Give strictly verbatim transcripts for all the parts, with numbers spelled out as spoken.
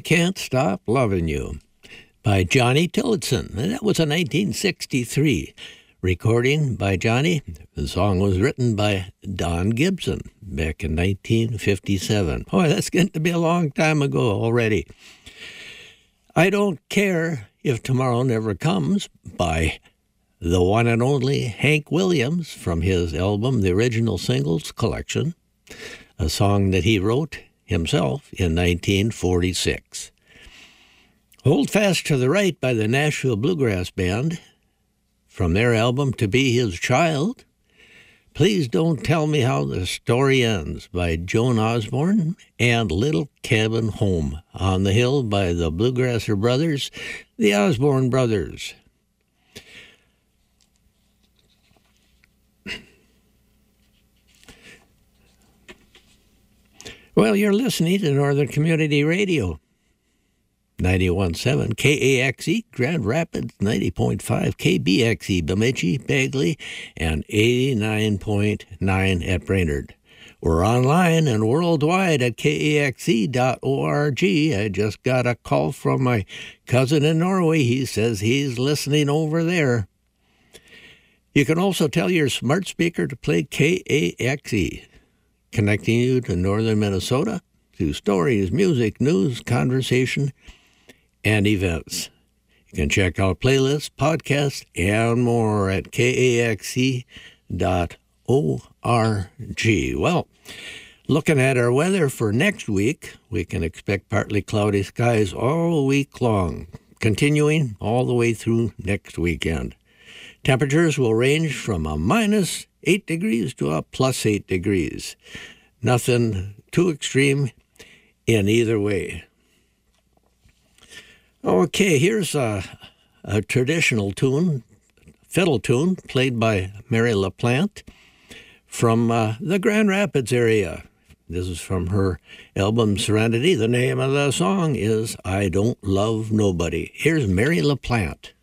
Can't Stop Loving You by Johnny Tillotson. And that was a nineteen sixty-three recording by Johnny. The song was written by Don Gibson back in nineteen fifty-seven. Boy, that's getting to be a long time ago already. I Don't Care If Tomorrow Never Comes by the one and only Hank Williams from his album, The Original Singles Collection, a song that he wrote himself in nineteen forty-six. Hold Fast to the Right by the Nashville Bluegrass Band from their album To Be His Child. Please Don't Tell Me How the Story Ends by Joan Osborne, and Little Cabin Home on the Hill by the Bluegrasser Brothers, the Osborne Brothers. Well, you're listening to Northern Community Radio, ninety-one point seven K A X E, Grand Rapids, ninety point five K B X E, Bemidji, Bagley, and eighty-nine point nine at Brainerd. We're online and worldwide at K A X E dot org. I just got a call from my cousin in Norway. He says he's listening over there. You can also tell your smart speaker to play K A X E, connecting you to northern Minnesota through stories, music, news, conversation, and events. You can check out playlists, podcasts, and more at K A X E dot org. Well, looking at our weather for next week, we can expect partly cloudy skies all week long, continuing all the way through next weekend. Temperatures will range from a minus eight degrees to a plus eight degrees. Nothing too extreme in either way. Okay, here's a, a traditional tune, fiddle tune, played by Mary LaPlante from uh, the Grand Rapids area. This is from her album Serenity. The name of the song is I Don't Love Nobody. Here's Mary LaPlante.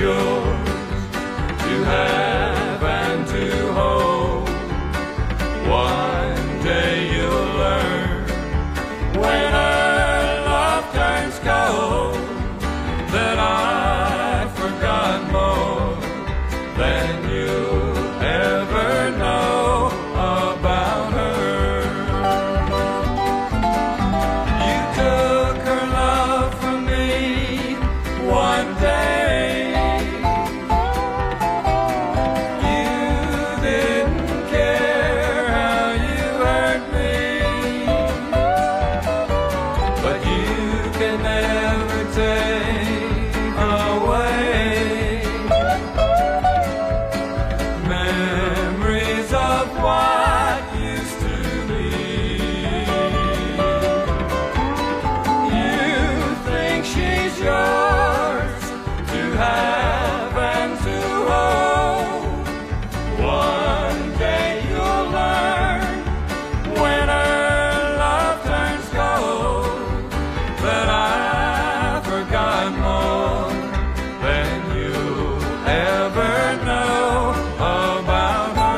yours to have and to hold. One day you'll learn when our love turns cold that I forgot more than you'll ever know about her. You took her love from me one day. You didn't care how you hurt me, but you can never take away memories of what used to be. You think she's yours to have and to hold. One day you'll learn when her love turns cold that I forgot more than you'll ever know about her.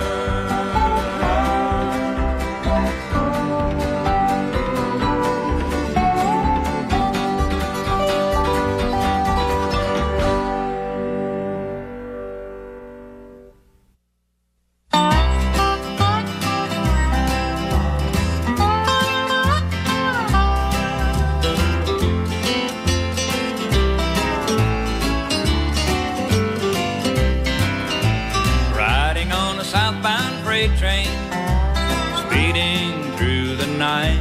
Riding on a southbound freight train, speeding through the night.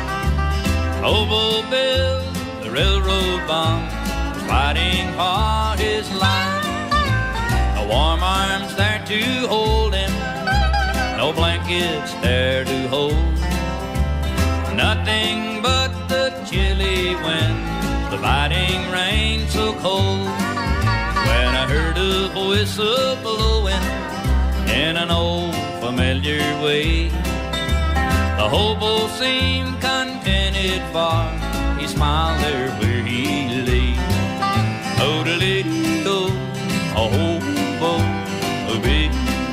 Hobo Bill, the railroad bum, fighting for his life. No warm arms there to hold him, no blankets there to hold. Nothing but the chilly wind, the biting rain so cold. When I heard a whistle blowing in an old familiar way, the hobo seemed contented, for he smiled there where he lay. Oh-de-lay-do, a hobo, a big.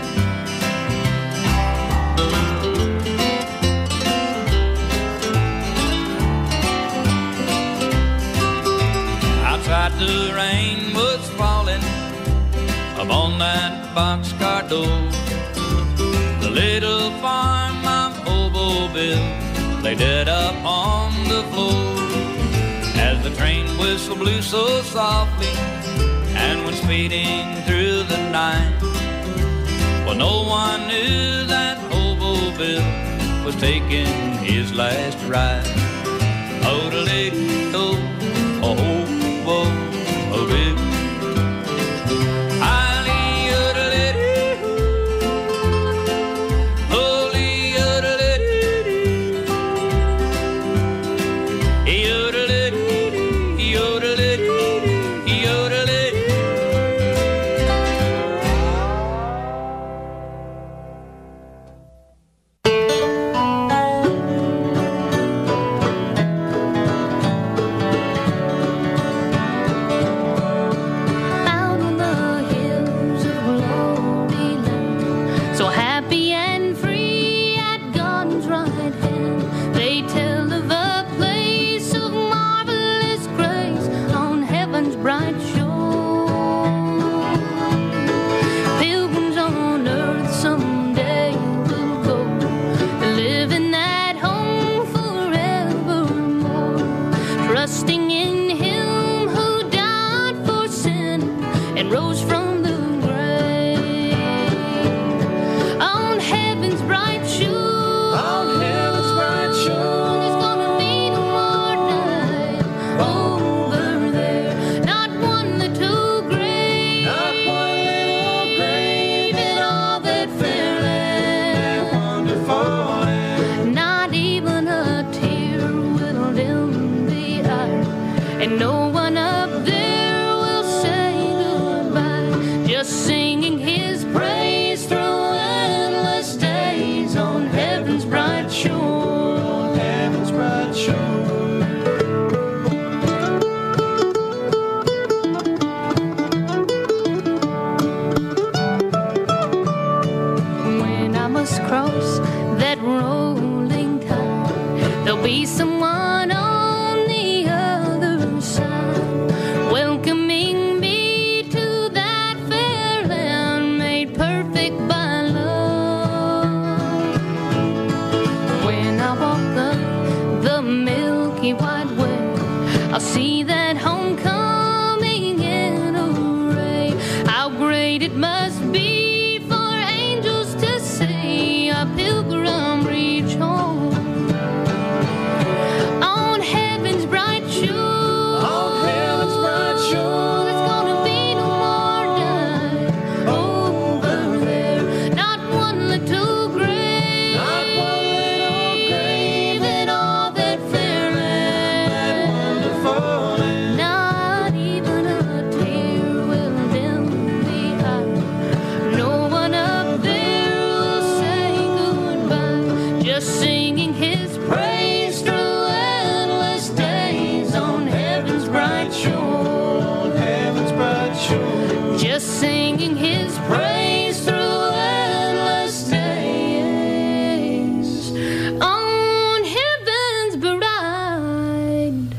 Outside the rain was falling upon that boxcar door. The little farm of Hobo Bill lay dead up on the floor. As the train whistle blew so softly and went speeding through the night, well, no one knew that Hobo Bill was taking his last ride. Oh-de-lay-do, a hobo, a big. great it must be for angels to say, a pilgrim reach home on heaven's bright shore. On heaven's bright shore. There's gonna be no more night over there. Not one little grave. Not one little grave in all that fair land. wonderful land. Not even a tear will dim the eye. No one up there will say goodbye. Just singing his praise through endless days on heaven's bright shore. On heaven's bright shore. Just singing his praise through endless days on heaven's bright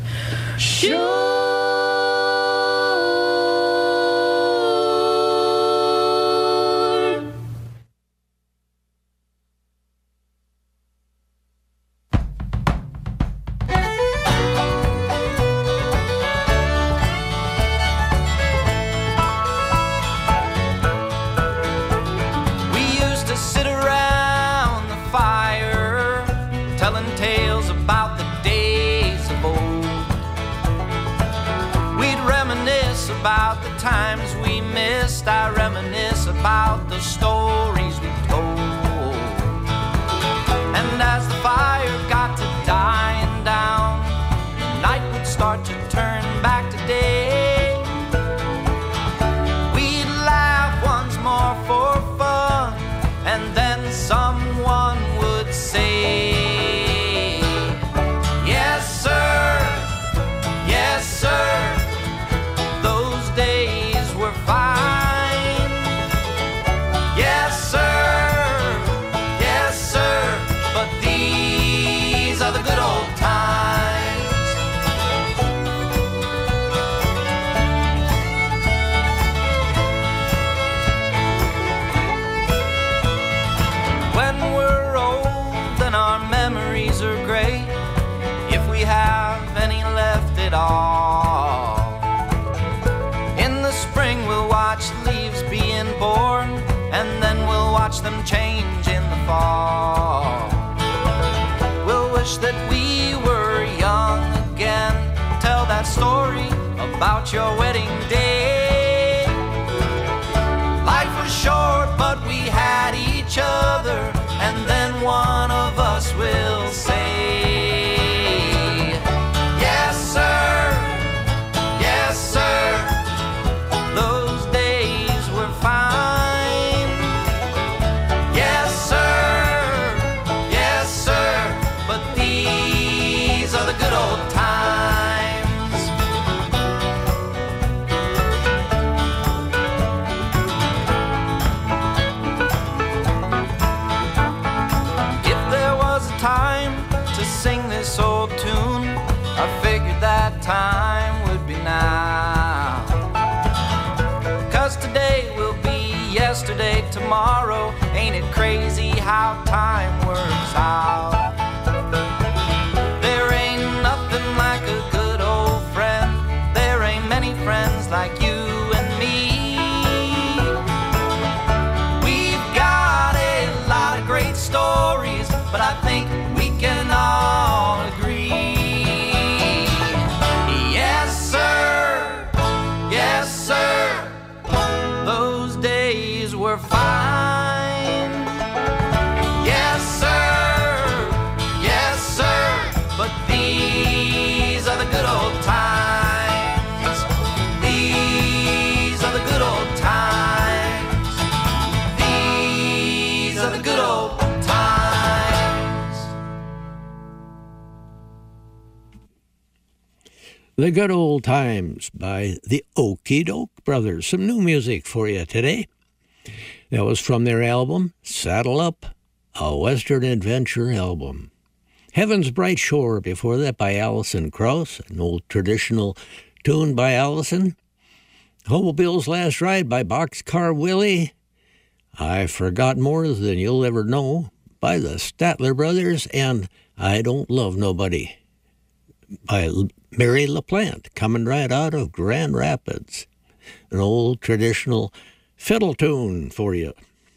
shore. We used to sit around the fire, telling tales about the days of old. We'd reminisce about the times we missed. I reminisce about the stories we told. And as the fire got to dying down, the night would start to turn back to day. We'd laugh once more for fun, and then someone would say, yes sir, yes sir, those days were fine. Yes sir, yes sir, but these are the good old times. When we're old and our memories are great, if we have any left at all. In the spring we'll watch leaves being born, and then we'll watch them change in the fall. We'll wish that we were young again, tell that story about your wedding day. Life was short, but we had each other, and then one of us will say, yes sir, yes sir, those days were fine. Yes sir, yes sir, but these are the good old times. If there was a time to sing this old tune, I figured that time would be now. Cause today will be yesterday tomorrow. Ain't it crazy how time works out? There ain't nothing like a good old friend. There ain't many friends like you and me. We've got a lot of great stories, but I think we can all agree. Yes sir, yes sir, those days were fine. Yes sir, yes sir, but these are the good old times. These are the good old times. These are the good old times. The Good Old Times by the Okie Doke Brothers. Some new music for you today. That was from their album, Saddle Up, a Western Adventure album. Heaven's Bright Shore before that by Alison Krauss, an old traditional tune by Allison. Hobo Bill's Last Ride by Boxcar Willie. I Forgot More Than You'll Ever Know by the Statler Brothers, and I Don't Love Nobody by Mary LaPlante, coming right out of Grand Rapids. An old traditional fiddle tune for you.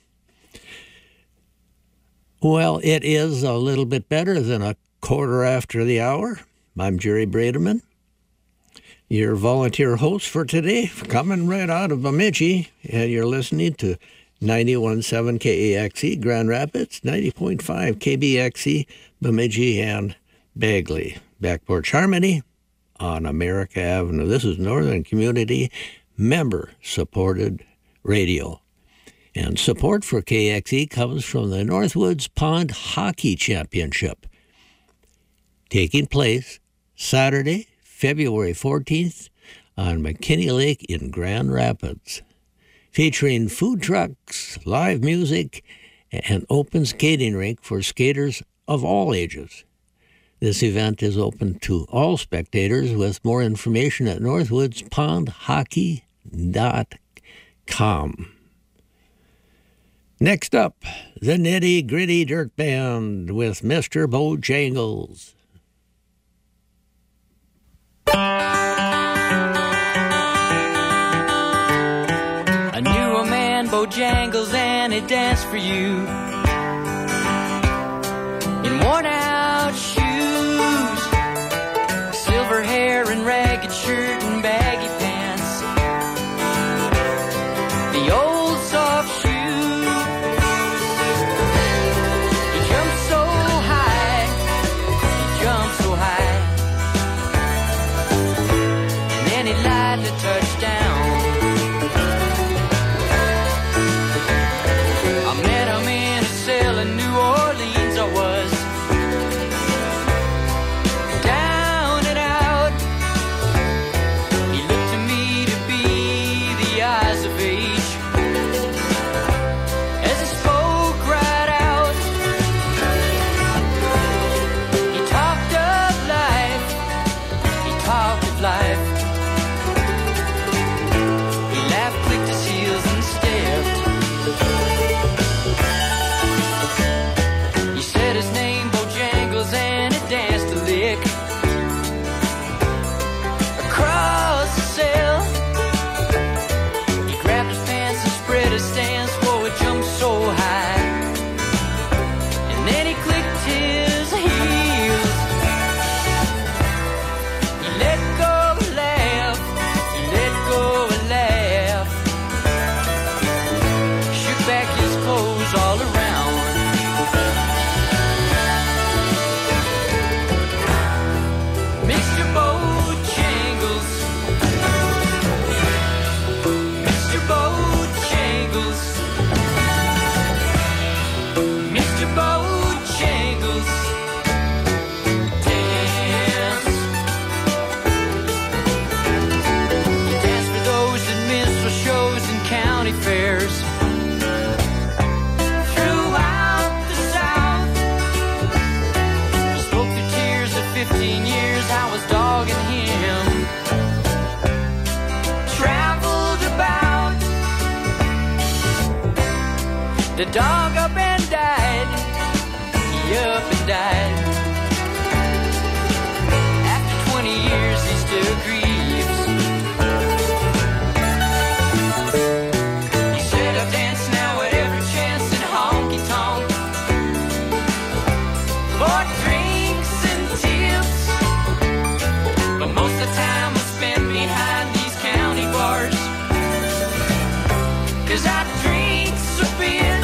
Well, it is a little bit better than a quarter after the hour. I'm Jerry Brademan, your volunteer host for today, coming right out of Bemidji, and you're listening to ninety-one point seven K A X E Grand Rapids, ninety point five K B X E Bemidji and Bagley. Back Porch Harmony on America Avenue. This is Northern Community member-supported radio. And support for K X E comes from the Northwoods Pond Hockey Championship, taking place Saturday, February fourteenth on McKinney Lake in Grand Rapids, featuring food trucks, live music, and open skating rink for skaters of all ages. This event is open to all spectators, with more information at northwoods pond hockey dot com. Next up, the Nitty Gritty Dirt Band with Mister Bojangles. I knew a man, Bojangles, and he danced for you in worn-out shoes, silver hair and ragged shirt and baggy pants, the old soft shoe. He jumped so high, he jumped so high, and then he lightly touched down. I met him in a cell in New Orleans, I was down and out. He looked to me to be the eyes of age as he spoke right out. He talked of life, he talked of life. He laughed, clicked his heels and stepped. He said his name, Bojangles, and he danced a lick across the cell. He grabbed his pants and spread his stance, whoa, he jumped so high. And then he clicked his heels. He let go a laugh, he let go a laugh. Shook back his clothes all around. Mister Bojangles, Mister Bojangles, Mister Bojangles, dance. You dance for those that miss for shows and county fairs throughout the South. He spoke through tears at fifteen years, I was dogging him. Traveled about, the dog up and died, he up and died. After twenty years he still grieves. He said, I dance now at every chance in honky tonk for drinks and tips, but most of the time I spend behind these county bars, 'cause I drink so bit.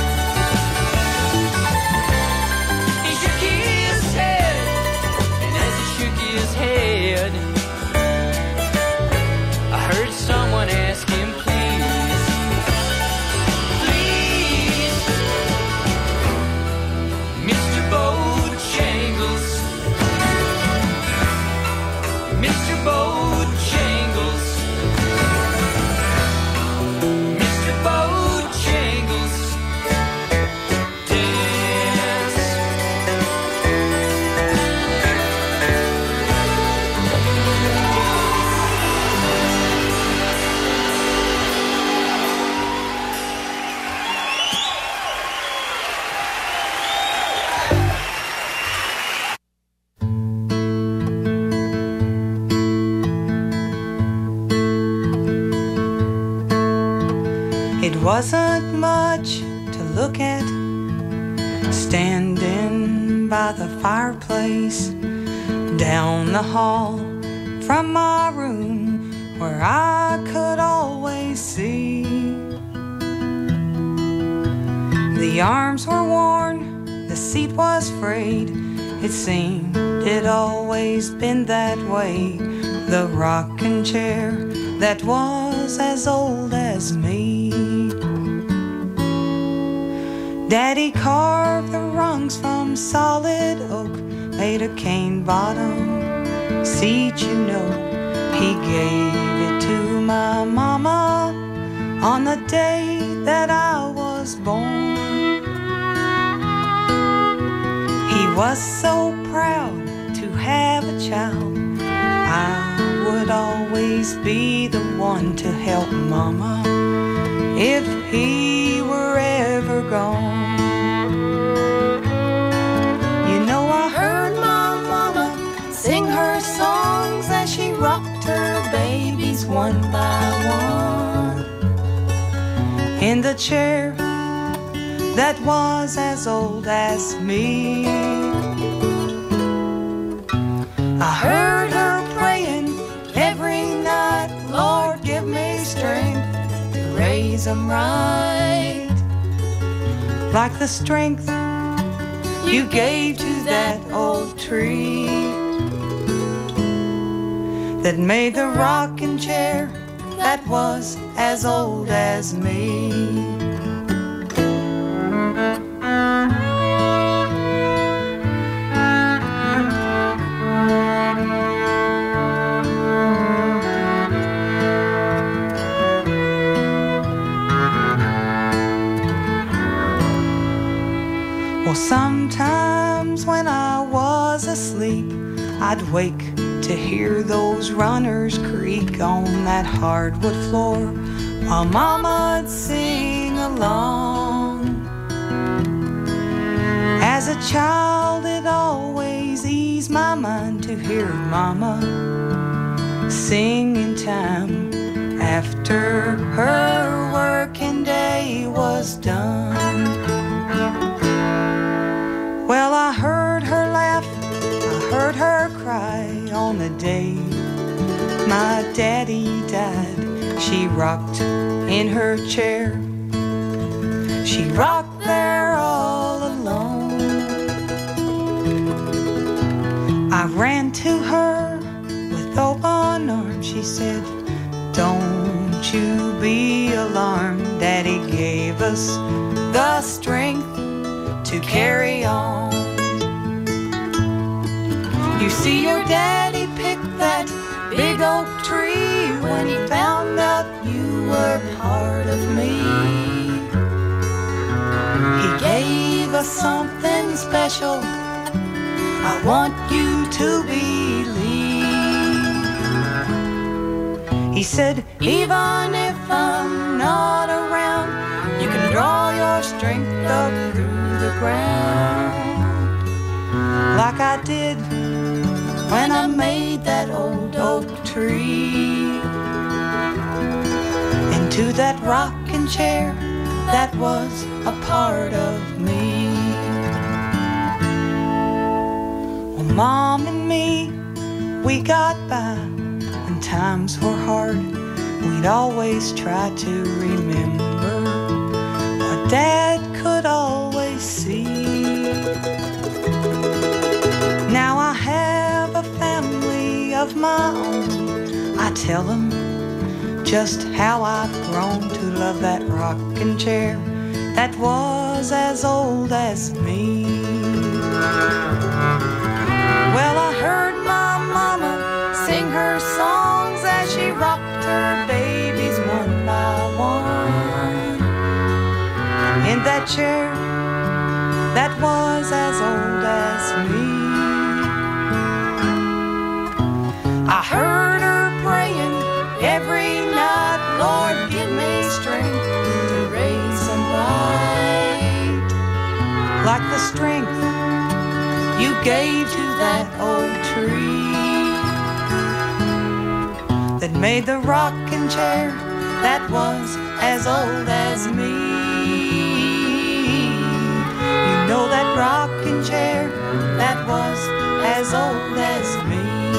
He shook his head, and as he shook his head, It wasn't much to look at, standing by the fireplace, down the hall from my room where I could always see. The arms were worn, the seat was frayed. It seemed it always been that way. The rocking chair that was as old as me. Daddy carved the rungs from solid oak, made a cane bottom seat, you know. He gave it to my mama on the day that I was born. He was so proud to have a child. I would always be the one to help mama if he were ever gone. You know, I heard my mama sing her songs as she rocked her babies one by one in the chair that was as old as me. I heard her praying every night, Lord, give me strength to raise them right, like the strength you gave to that old tree that made the rocking chair that was as old as me. Well, sometimes when I was asleep, I'd wake to hear those runners creak on that hardwood floor while Mama'd sing along. As a child, it always eased my mind to hear Mama sing in time after her working day was done. Well, I heard her laugh, I heard her cry on the day my daddy died. She rocked in her chair, she rocked there all alone. I ran to her with open arms, she said, don't you be alarmed, Daddy gave us the strength to carry on. You see, your daddy picked that big oak tree when he found out you were part of me. He gave us something special, I want you to believe. He said, even if I'm not around, you can draw your strength up through the ground, like I did when I made that old oak tree, into that rocking chair that was a part of me. Well, Mom and me, we got by when times were hard. We'd always try to remember what Dad could always see. Now I have a family of my own. I tell them just how I've grown to love that rocking chair that was as old as me. Well, I heard my mama sing her songs as she rocked her babies one by one in that chair that was as old as me. I heard her praying every night, Lord, give me strength to raise them right, like the strength you gave to that old tree that made the rocking chair that was as old as me. You know that rocking chair that was as old as me.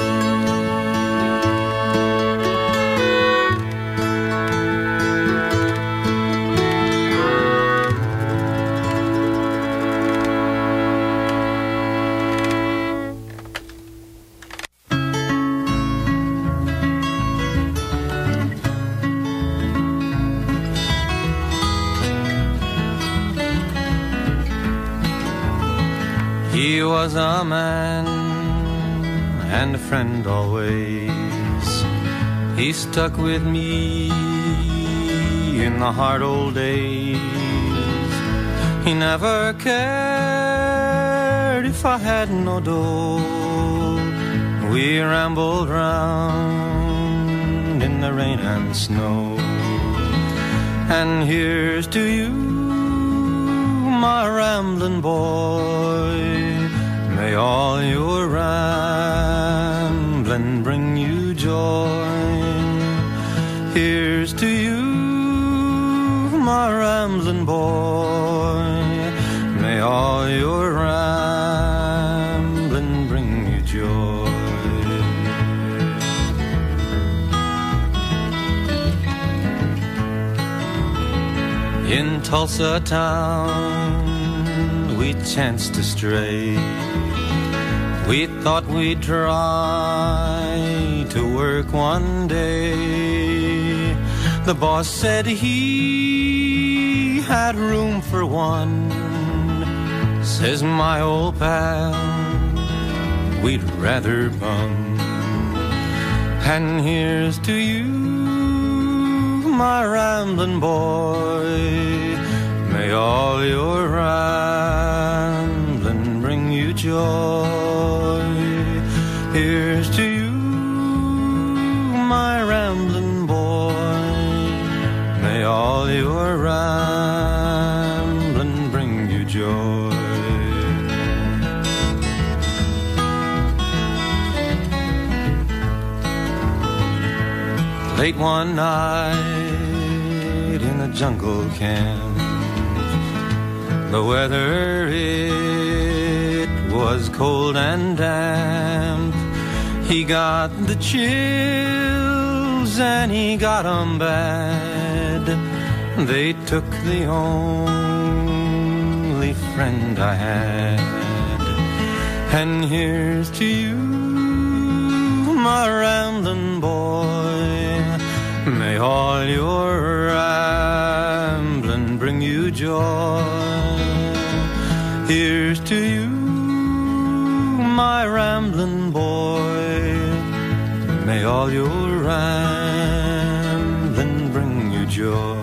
He was a man and a friend always. He stuck with me in the hard old days. He never cared if I had no dough. We rambled round in the rain and snow. And here's to you, my rambling boy. May all your rambling bring you joy. Here's to you, my rambling boy. May all your rambling bring you joy. In Tulsa town we chanced to stray. We thought we'd try to work one day. The boss said he had room for one. Says my old pal, we'd rather bum. And here's to you, my rambling boy. May all your rambling bring you joy. Here's to you, my rambling boy. May all your rambling bring you joy. Late one night in a jungle camp, the weather it was cold and damp. He got the chills and he got 'em bad. They took the only friend I had. And here's to you, my rambling boy. May all your rambling bring you joy. Here's to you, my rambling boy. May all your rambling bring you joy.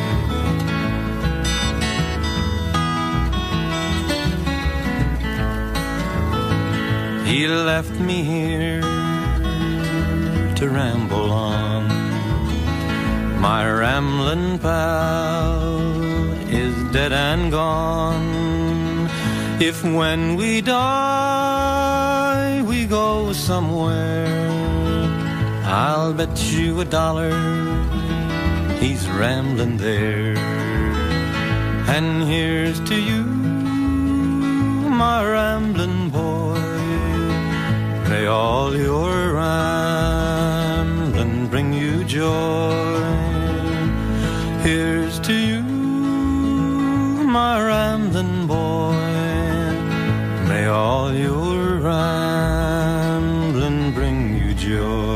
He left me here to ramble on. My rambling pal is dead and gone. If when we die we go somewhere, I'll bet you a dollar he's rambling there. And here's to you, my rambling boy. May all your rambling bring you joy. Here's to you, my rambling boy. May all your rambling bring you joy.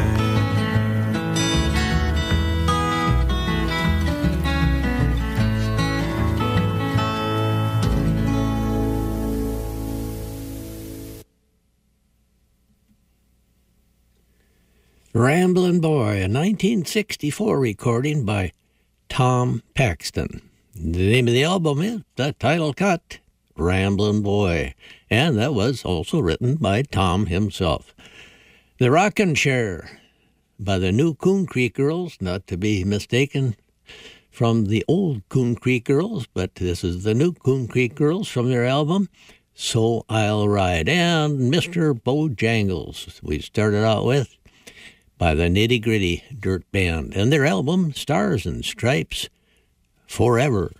Ramblin' Boy, a nineteen sixty-four recording by Tom Paxton. The name of the album is the title cut, Ramblin' Boy, and that was also written by Tom himself. The Rockin' Chair by the New Coon Creek Girls, not to be mistaken from the old Coon Creek Girls, but this is the New Coon Creek Girls from their album, So I'll Ride. And Mister Bojangles, we started out with, by the Nitty Gritty Dirt Band and their album Stars and Stripes Forever.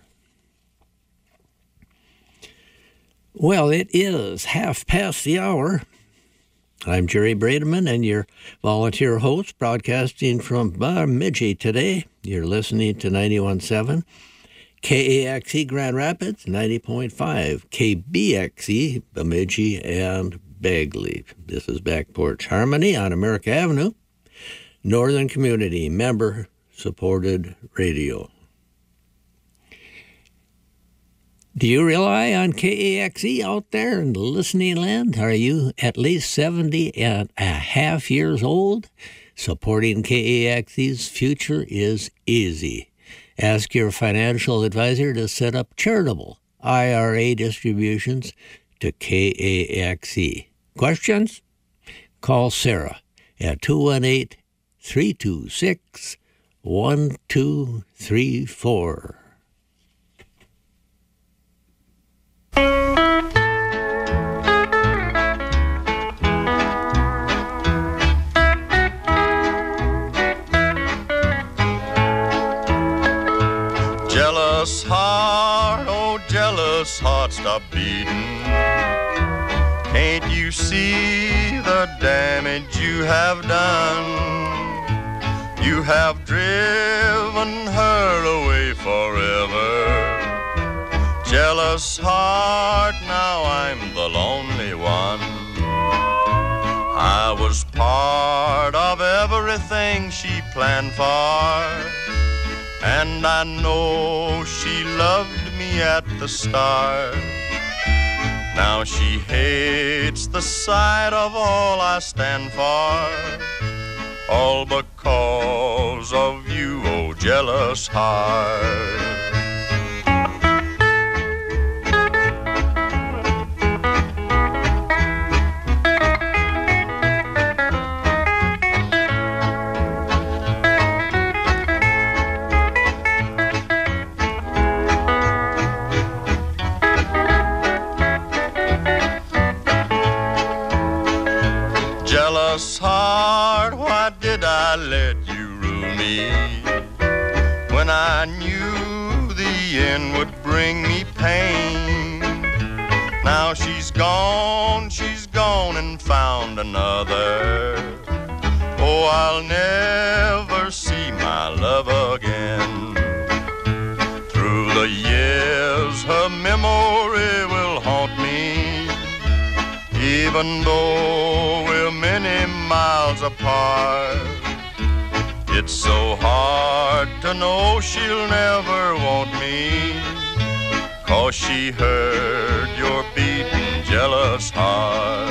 Well, it is half past the hour. I'm Jerry Brademan and your volunteer host, broadcasting from Bemidji today. You're listening to ninety-one point seven K A X E Grand Rapids, ninety point five K B X E Bemidji and Bagley. This is Back Porch Harmony on America Avenue, Northern Community member-supported radio. Do you rely on K A X E out there in the listening land? Are you at least seventy and a half years old? Supporting K A X E's future is easy. Ask your financial advisor to set up charitable I R A distributions to K A X E. Questions? Call Sarah at two one eight, three two six, one two three four. Jealous heart, oh jealous heart, stop beating. Can't you see the damage you have done? You have driven her away forever. Jealous heart, now I'm the lonely one. I was part of everything she planned for, and I know she loved me at the start. Now she hates the sight of all I stand for, all because of you, oh jealous heart. Jealous heart, why did I let you rule me when I knew the end would bring me pain? Now she's gone, she's gone and found another. Oh, I'll never see my love again. Through the years, her memory will haunt me, even though we're many miles apart. It's so hard to know she'll never want me, 'cause she heard your beating, jealous heart.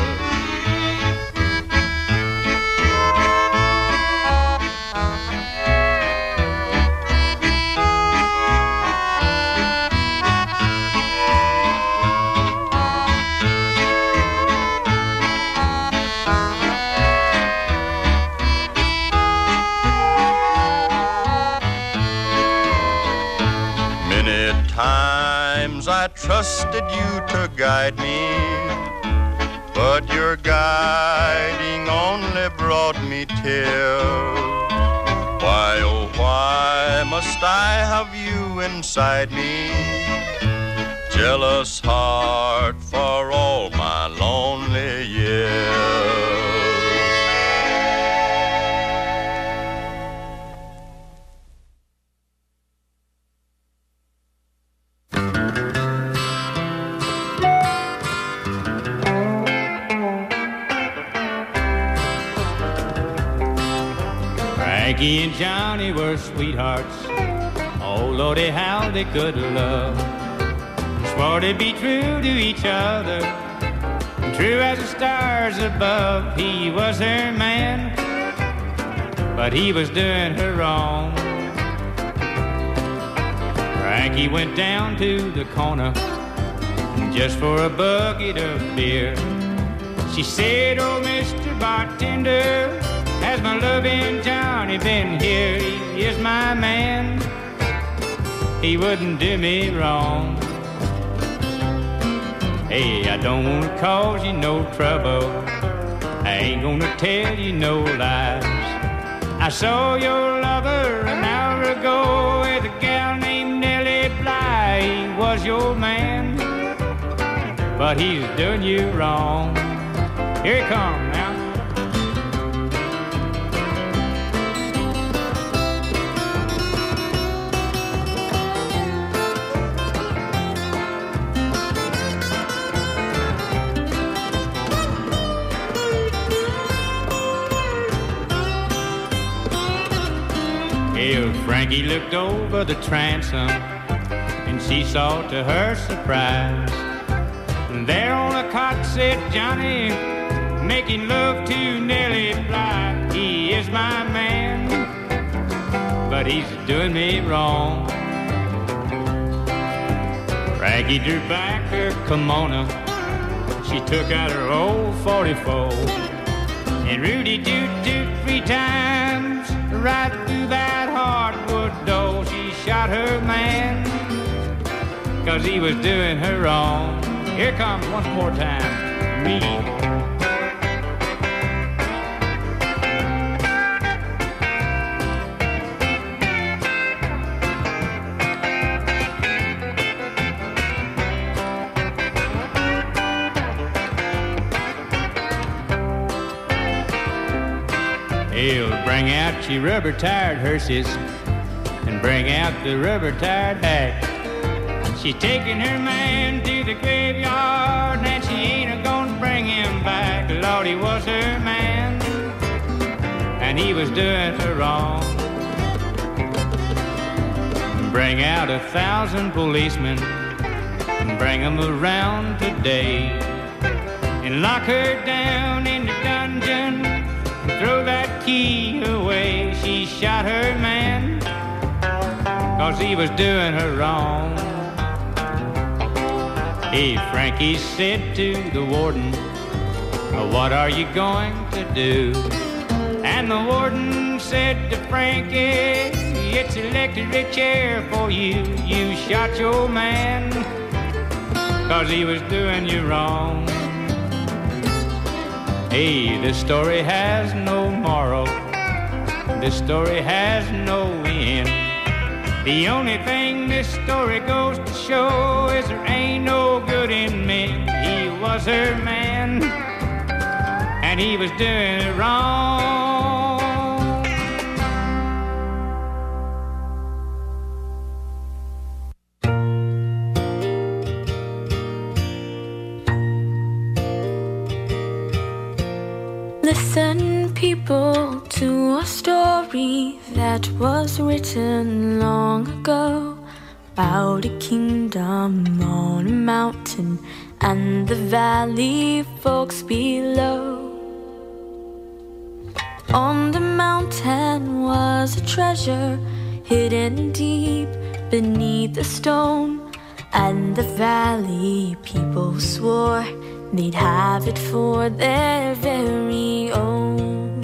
Times I trusted you to guide me, but your guiding only brought me tears. Why, oh why must I have you inside me? Jealous heart, for all my lonely years. Frankie and Johnny were sweethearts. Oh, Lordy, how they could love. Swore to be true to each other, true as the stars above. He was her man, but he was doing her wrong. Frankie went down to the corner just for a bucket of beer. She said, oh, Mister Bartender, has my loving Johnny been here? He is my man, he wouldn't do me wrong. Hey, I don't want to cause you no trouble, I ain't gonna tell you no lies. I saw your lover an hour ago with a gal named Nellie Bly. He was your man, but he's doing you wrong. Here he comes now. Frankie looked over the transom, and she saw to her surprise, there on a cot sat Johnny, making love to Nellie Bly. He is my man, but he's doing me wrong. Frankie drew back her kimono, she took out her old forty-four, and Rudy toot-toot three times right through that hardwood door. She shot her man, cause he was doing her wrong. Here comes one more time, me. He'll bring out your rubber-tired hearses and bring out the rubber-tired hack. She's taking her man to the graveyard and she ain't a-gonna bring him back. Lord, he was her man and he was doing her wrong. Bring out a thousand policemen and bring them around today and lock her down in the dungeon, throw that key away. She shot her man, cause he was doing her wrong. Hey, Frankie said to the warden, what are you going to do? And the warden said to Frankie, it's electric chair for you. You shot your man, cause he was doing you wrong. Hey, this story has no moral, this story has no end. The only thing this story goes to show is there ain't no good in men. He was her man, and he was doing it wrong. Listen, people, to a story that was written long ago about a kingdom on a mountain and the valley folks below. On the mountain was a treasure hidden deep beneath the stone, and the valley people swore they'd have it for their very own.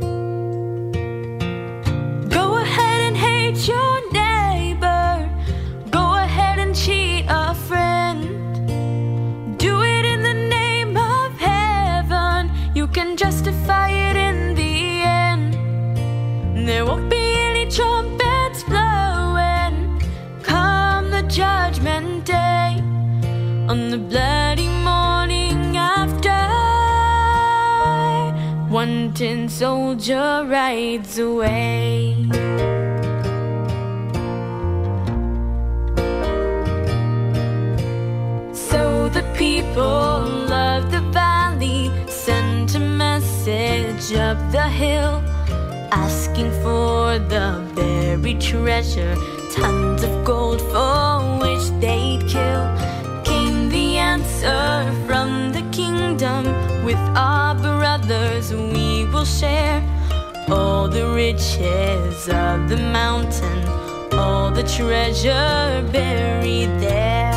Go ahead and hate your neighbor, go ahead and cheat a friend, do it in the name of heaven, you can justify it in the end. There won't be any trumpets blowing come the judgment day, on the bloody morning after one tin soldier rides away. So the people of the valley sent a message up the hill, asking for the buried treasure, tons of gold for which they'd kill. Came the answer from the kingdom, with our brothers we will share all the riches of the mountain, all the treasure buried there.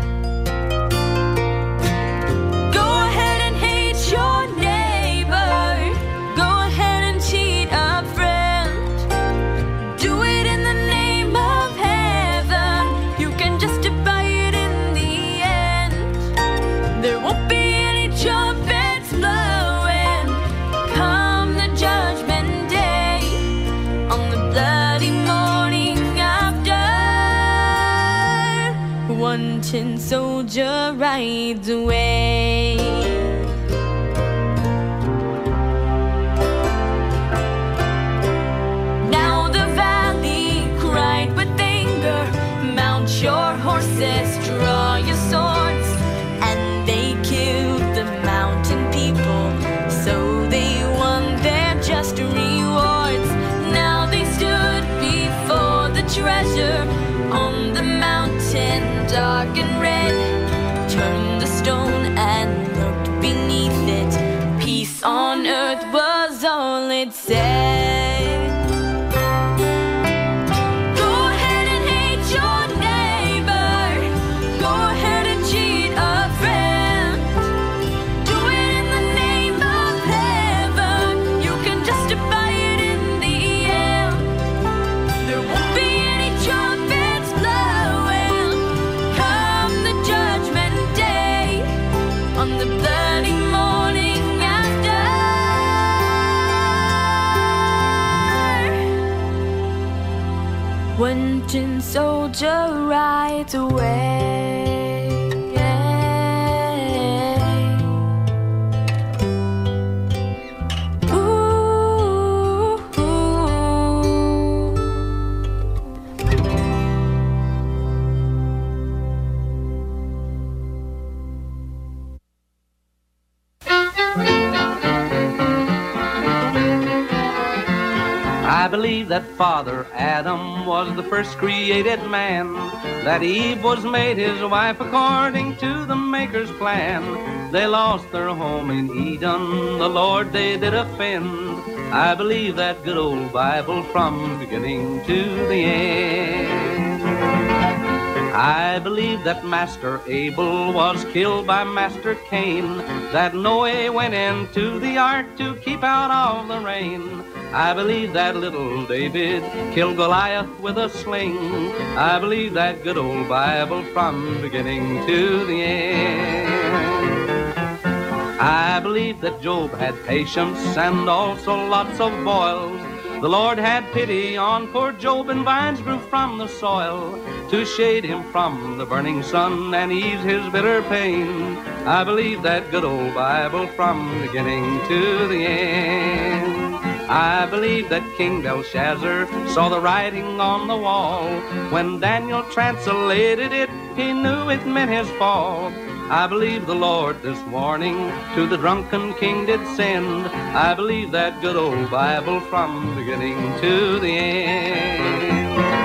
Go ahead and hate your neighbor, go ahead and cheat a friend, do it in the name of heaven, you can justify it in the end. There won't be any trumpets blowing come the judgment day, one tin soldier rides away. Now the valley cried with anger, mount your horses, draw your swords, and they killed the mountain people, so they won their just rewards. Now they stood before the treasure on the mountain, dark and red, turned the stone and looked beneath it. Peace on earth was all it said. Go ahead and hate your neighbor, go ahead and cheat a friend, do it in the name of heaven, you can justify it in the end. There won't be any trumpets blowing come the judgment day, on the bloody morning after. One tin soldier rides away. Ooh, ooh. I believe that Father Adam was the first created man, that Eve was made his wife according to the Maker's plan. They lost their home in Eden, the Lord they did offend. I believe that good old Bible from beginning to the end. I believe that Master Abel was killed by Master Cain, that Noah went into the ark to keep out all the rain. I believe that little David killed Goliath with a sling. I believe that good old Bible from beginning to the end. I believe that Job had patience and also lots of boils. The Lord had pity on poor Job, and vines grew from the soil to shade him from the burning sun and ease his bitter pain. I believe that good old Bible from beginning to the end. I believe that King Belshazzar saw the writing on the wall. When Daniel translated it, he knew it meant his fall. I believe the Lord this morning to the drunken king did send. I believe that good old Bible from beginning to the end.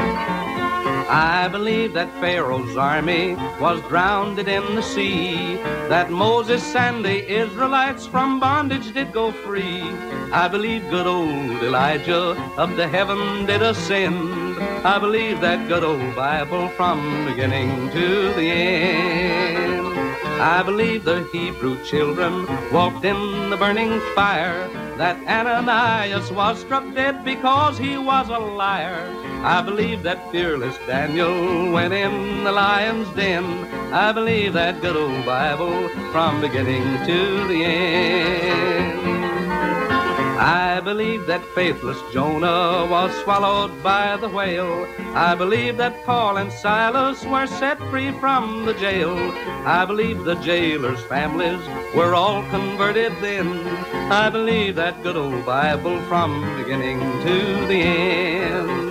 I believe that Pharaoh's army was drowned in the sea, that Moses and the Israelites from bondage did go free. I believe good old Elijah up to heaven did ascend. I believe that good old Bible from beginning to the end. I believe the Hebrew children walked in the burning fire, that Ananias was struck dead because he was a liar. I believe that fearless Daniel went in the lion's den. I believe that good old Bible from beginning to the end. I believe that faithless Jonah was swallowed by the whale. I believe that Paul and Silas were set free from the jail. I believe the jailer's families were all converted then. I believe that good old Bible from beginning to the end.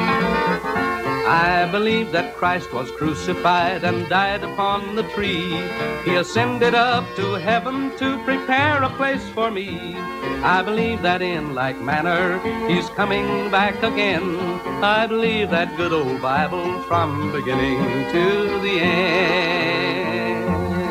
I believe that Christ was crucified and died upon the tree. He ascended up to heaven to prepare a place for me. I believe that in like manner he's coming back again. I believe that good old Bible from beginning to the end.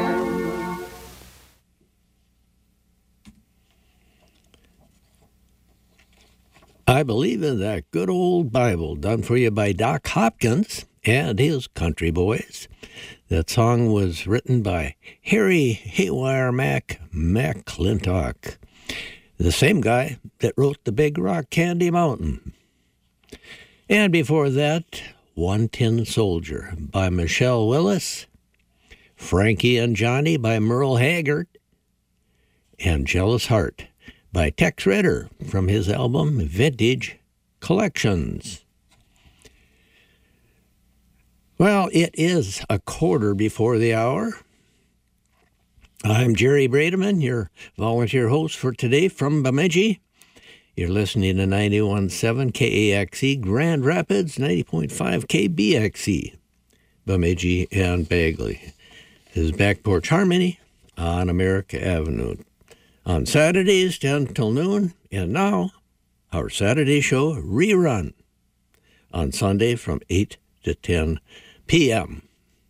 I believe in that good old Bible, done for you by Doc Hopkins and his Country Boys. That song was written by Harry Haywire Mac McClintock, the same guy that wrote the Big Rock Candy Mountain. And before that, One Tin Soldier by Michelle Willis, Frankie and Johnny by Merle Haggard, and Jealous Heart by Tex Ritter from his album Vintage Collections. Well, it is a quarter before the hour. I'm Jerry Brademan, your volunteer host for today from Bemidji. You're listening to ninety-one point seven K A X E Grand Rapids, ninety point five K B X E, Bemidji and Bagley. This is Back Porch Harmony on America Avenue. On Saturdays, ten till noon, and now, our Saturday show rerun on Sunday from eight to ten p.m.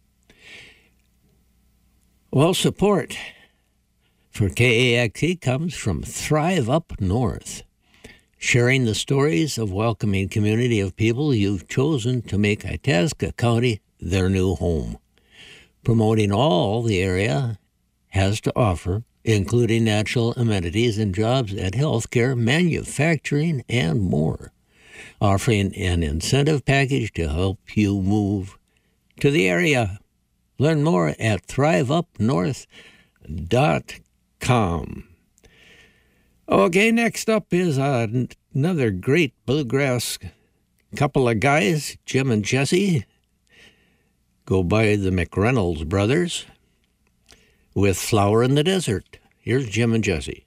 Well, support for K A X E comes from Thrive Up North, sharing the stories of welcoming community of people you've chosen to make Itasca County their new home, promoting all the area has to offer, including natural amenities and jobs at healthcare, manufacturing, and more, offering an incentive package to help you move to the area. Learn more at thrive up north dot com. Okay, next up is uh, another great bluegrass couple of guys, Jim and Jesse, go by the McReynolds brothers, with Flower in the Desert. Here's Jim and Jesse.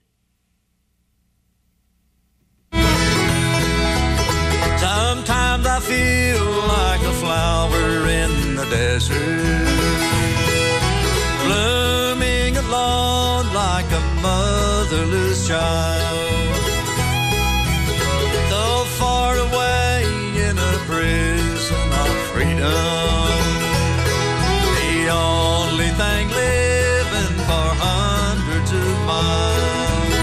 Sometimes I feel like a flower in the desert, blooming alone like a motherless child, though far away in a prison of freedom, the only thing living for hundreds of miles.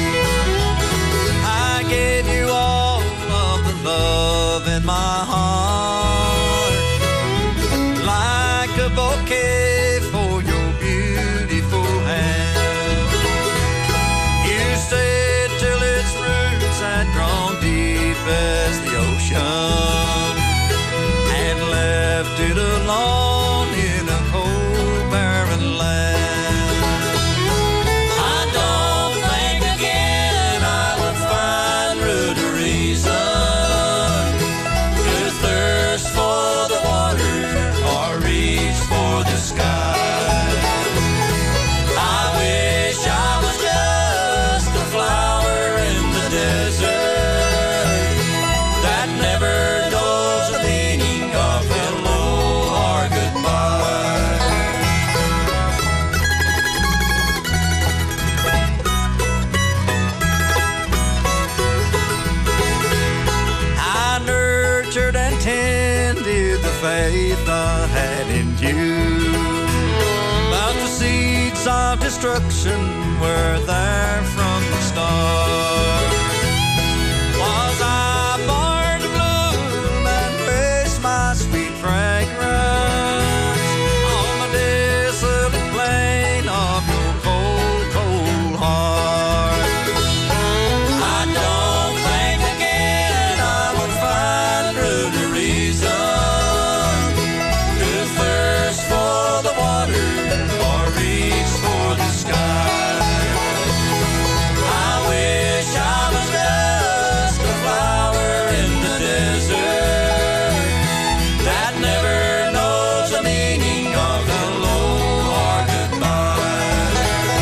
I gave you all of the love in my heart, like a bouquet for your beautiful hand. You stayed till its roots had grown deep as the ocean, and left it alone in a cold barren land. I don't think again I would find root or reason to thirst for the water or reach for the sky. I wish I was just a flower in the desert that never knows the meaning of hello or goodbye. I nurtured and tended the faith I had in you, but the seeds of destruction were there from the start. Was I born to bloom and waste my sweet fragrance on the desolate plain of your cold, cold heart? I don't think again I would find root or reason to thirst for the water or reach for the sky. I wish I was just a flower in the desert that never knows the meaning of hello or goodbye.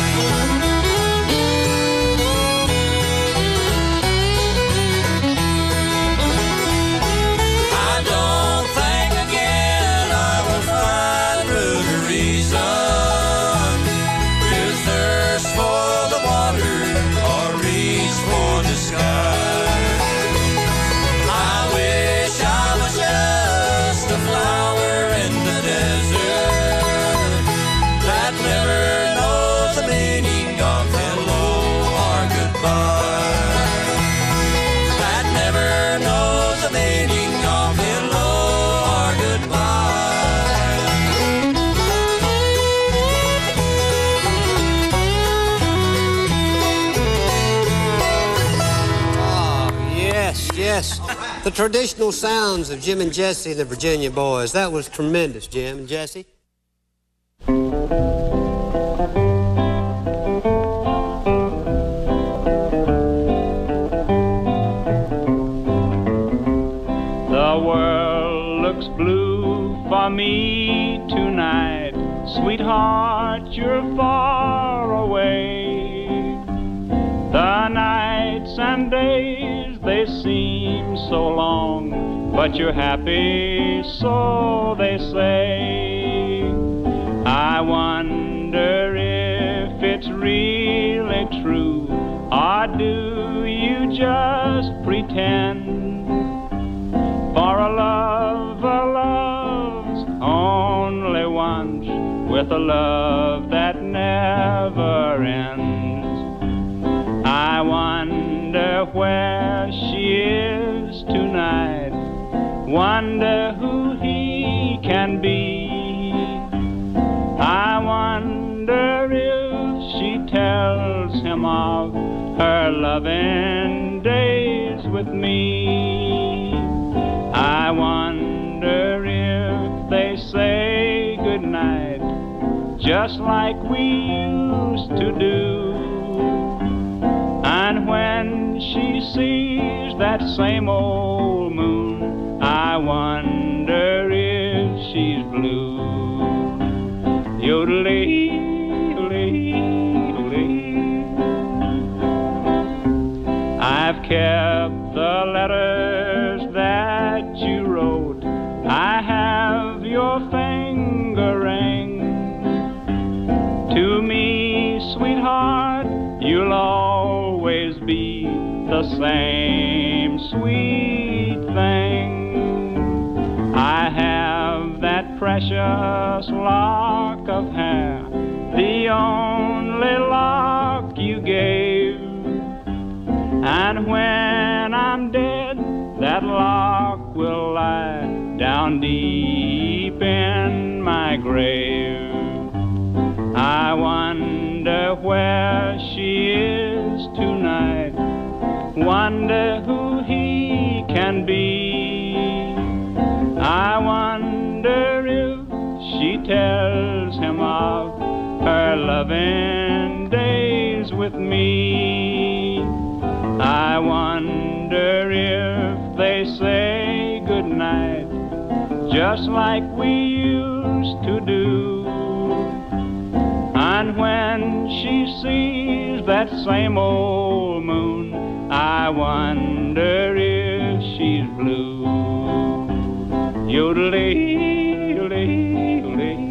I don't think again I will find root or reason to thirst for the water or reach for the sky. I wish I was just a flower in the desert that never knows the meaning of hello or goodbye. That never knows the meaning of hello or goodbye. Oh, yes, yes. The traditional sounds of Jim and Jesse, the Virginia Boys. That was tremendous, Jim and Jesse. The world looks blue for me sweetheart, you're far away. The nights and days, they seem so long, but you're happy, so they say. I wonder if it's really true, or do you just pretend? For a love, a love's only once, with a love that never ends. I wonder where she is tonight, wonder who he can be. I wonder if she tells him of her loving days with me. I wonder if they say goodnight, just like we used to do. And when she sees that same old moon, I wonder if she's blue. Yodelee, I've kept the letters that you wrote. I have your finger ring. To me, sweetheart, you'll always be the same sweet thing. I have that precious lock of hair, the only lock you gave. And when I'm dead, that lock will lie down deep in my grave. I wonder where she is tonight, wonder who he can be. I wonder if she tells him of her loving days with me. I wonder if they say goodnight, just like we used to do. And when she sees that same old moon, I wonder if she's blue. Yodelee, yodelee, yodelee.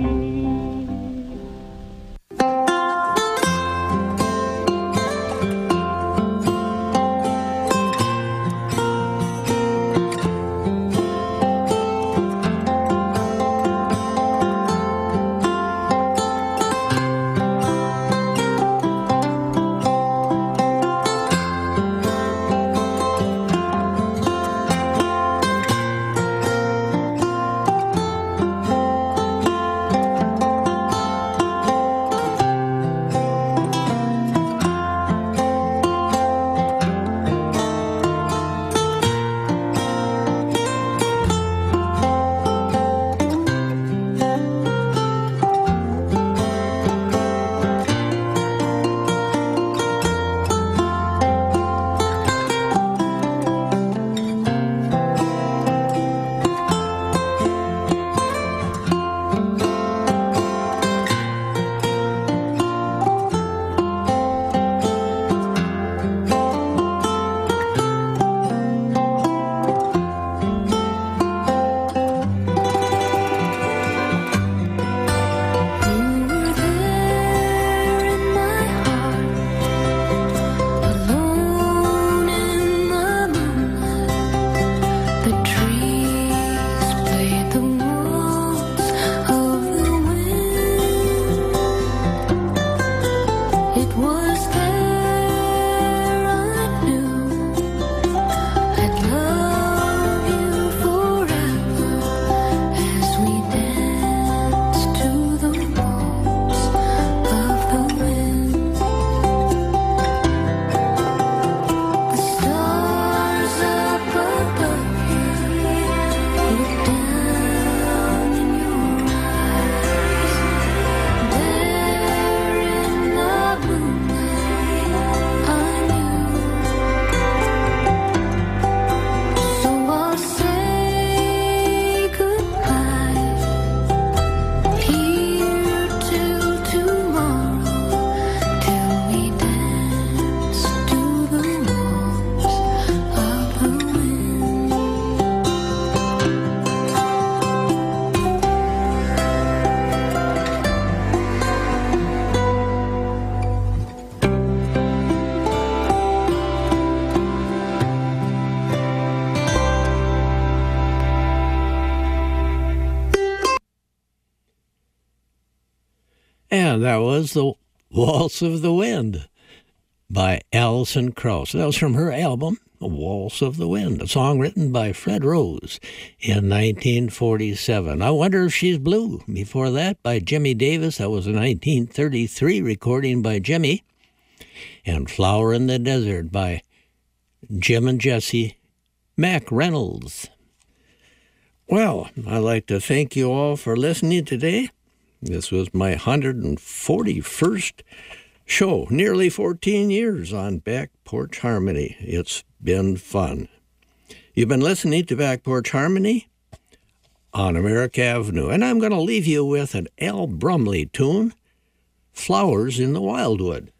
And that was the Waltz of the Wind by Alison Krauss. That was from her album, The Waltz of the Wind, a song written by Fred Rose in nineteen forty-seven. I Wonder If She's Blue, before that, by Jimmy Davis. That was a nineteen thirty-three recording by Jimmy. And Flower in the Desert by Jim and Jesse Mac Reynolds. Well, I'd like to thank you all for listening today. This was my one hundred forty-first show, nearly fourteen years on Back Porch Harmony. It's been fun. You've been listening to Back Porch Harmony on America Avenue, and I'm going to leave you with an Al Brumley tune, Flowers in the Wildwood.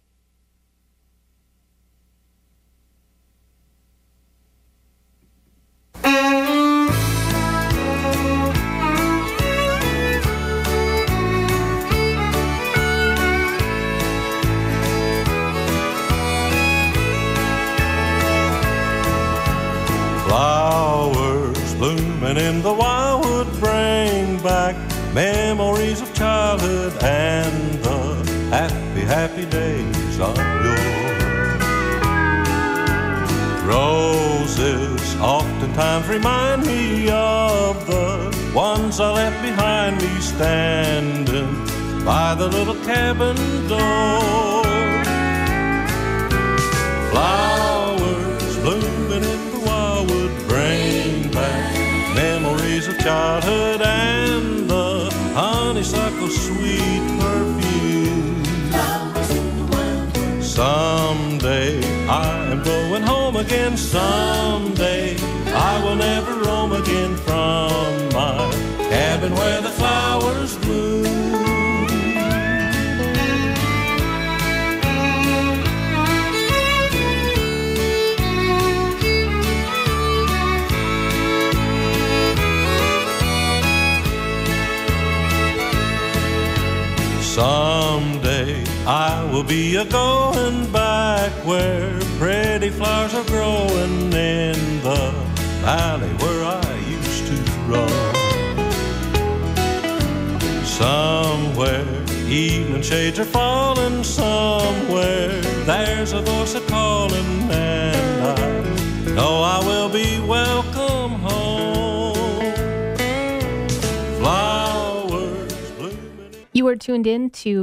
Flowers blooming in the wildwood bring back memories of childhood and the happy, happy days of yore. Roses oftentimes remind me of the ones I left behind me standing by the little cabin door. Flowers blooming in the wildwood bring back memories of childhood and the honeysuckle sweet perfume. Someday I am going home again. Someday I will never roam again from my cabin where the flowers bloom. Someday I will be a-going back where pretty flowers are growing in the valley where I used to roam. Somewhere evening shades are falling, somewhere there's a voice a-calling, and I know I will be welcome home. Flowers blooming. You are tuned in to